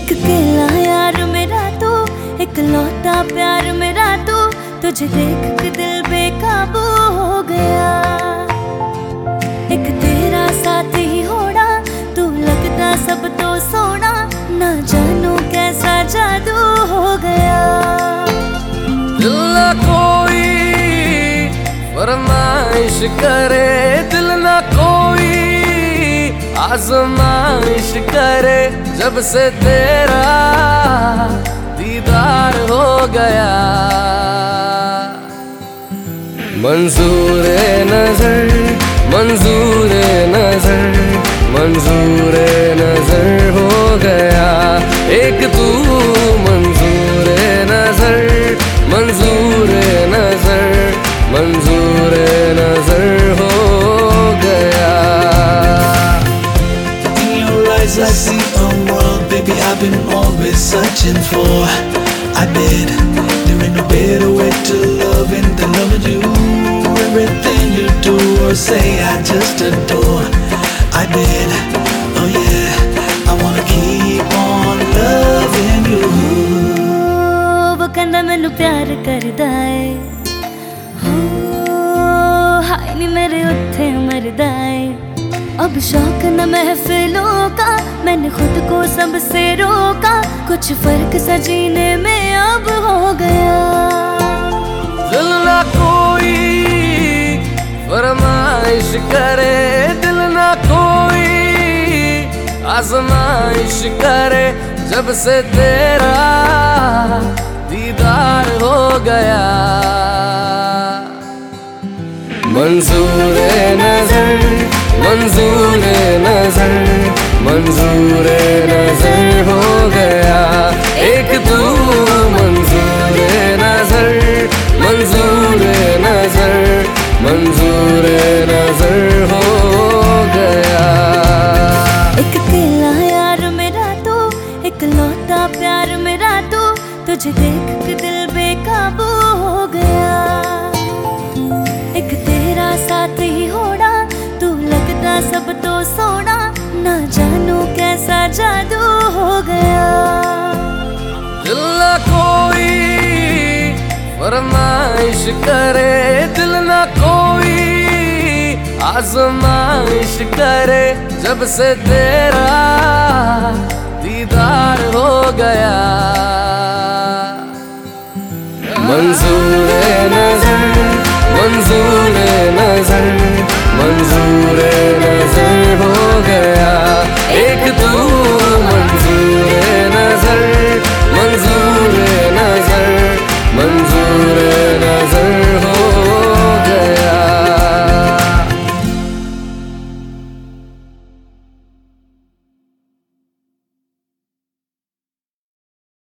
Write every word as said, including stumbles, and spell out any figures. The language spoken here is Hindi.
एक अकेला यार मेरा तू, एक लौटा प्यार मेरा तू, तुझे देख के दिल बेकाबू हो गया। एक तेरा साथ ही होना, तू लगता सब तो सोना, ना जानो कैसा जादू हो गया। दिल ना कोई फरमाइश करे, दिल ना कोई आजमाइश करे, जब से तेरा दीदार हो गया। मंजूर नजर मंजूर नजर मंजूर नजर हो गया एक तू। मंजूर नजर मंजूर नजर मंजूर नजर हो गया। I see a world, baby, I've been always searching for. I bet there ain't no better way to love than loving you. Everything you do or say, I just adore. I bet, oh yeah, I wanna keep on loving you. वो कहंदा मैनू प्यार करदा है, हो हाय नी मेरे उत्थे मरदा है। अब शौक न महफिलों का, मैंने खुद को सबसे रोका, कुछ फर्क सा जीने में अब हो गया। दिल ना कोई फरमाइश करे, दिल ना कोई आजमाइश करे, जब से तेरा दीदार हो गया। मंजूर नजर मंजूर नजर मंजूर नजर हो गया एक तू। मंजूर नजर मंजूर नजर मंजूर नजर हो गया। एक अकेला यार मेरा तू, एक लौटा प्यार मेरा तू, तुझे देख के दिल बेकाबू हो गया। एक तेरा साथ ही होना, तू लगता सब तो सोना, ना जानो कैसा जादू हो गया। दिल ना कोई फरमाइश करे, दिल ना कोई आजमाइश करे, जब से तेरा दीदार हो गया। मंजूर नजर मंजूर नजर